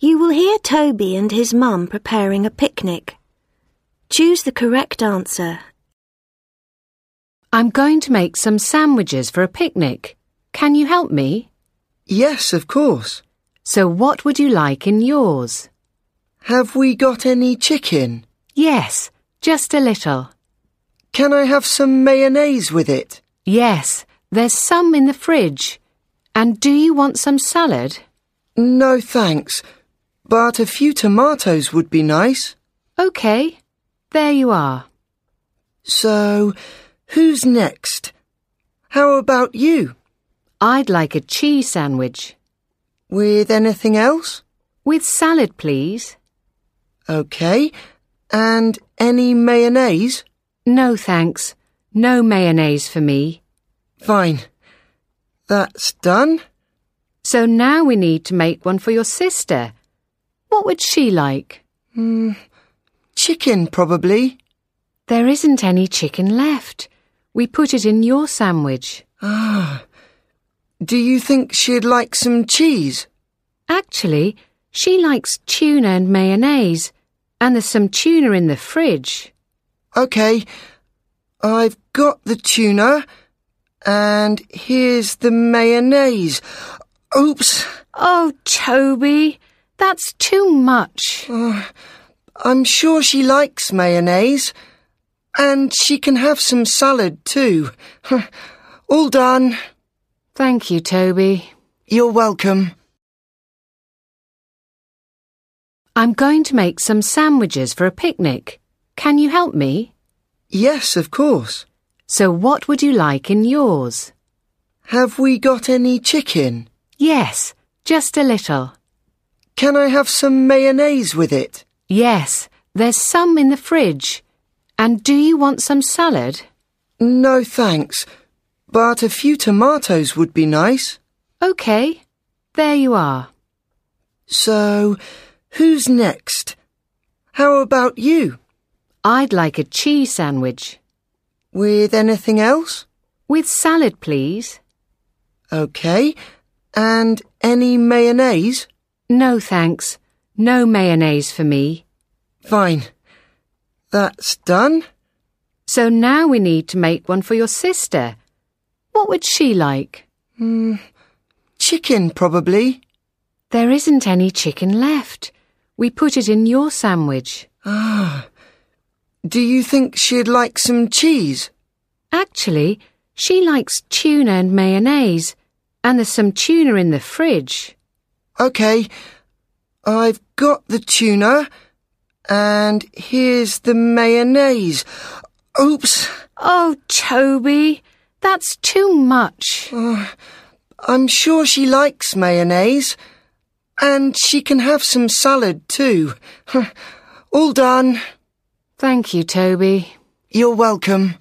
You will hear Toby and his mum preparing a picnic. Choose the correct answer. I'm going to make some sandwiches for a picnic. Can you help me? Yes, of course. So what would you like in yours? Have we got any chicken? Yes, just a little. Can I have some mayonnaise with it? Yes, there's some in the fridge. And do you want some salad? No, thanks. But a few tomatoes would be nice. OK, there you are. So, who's next? How about you? I'd like a cheese sandwich. With anything else? With salad, please. OK. And any mayonnaise? No, thanks. No mayonnaise for me. Fine. That's done. So now we need to make one for your sister. What would she like? Chicken, probably. There isn't any chicken left. We put it in your sandwich. Ah. Do you think she'd like some cheese? Actually, she likes tuna and mayonnaise, and there's some tuna in the fridge. OK. I've got the tuna, and here's the mayonnaise. Oops. Oh, Toby, that's too much. I'm sure she likes mayonnaise. And she can have some salad too. All done. Thank you, Toby. You're welcome. I'm going to make some sandwiches for a picnic. Can you help me? Yes, of course. So what would you like in yours? Have we got any chicken? Yes, just a little. Can I have some mayonnaise with it? Yes, there's some in the fridge. And do you want some salad? No, thanks. But a few tomatoes would be nice. OK, there you are. So, who's next? How about you? I'd like a cheese sandwich. With anything else? With salad, please. OK. And any mayonnaise? No, thanks. No mayonnaise for me. Fine. That's done. So now we need to make one for your sister. What would she like? Chicken, probably. There isn't any chicken left. We put it in your sandwich. Ah. Do you think she'd like some cheese? Actually, she likes tuna and mayonnaise, and there's some tuna in the fridge. OK. I've got the tuna, and here's the mayonnaise. Oops. Oh, Toby, that's too much. I'm sure she likes mayonnaise, and she can have some salad too. All done. Thank you, Toby. You're welcome.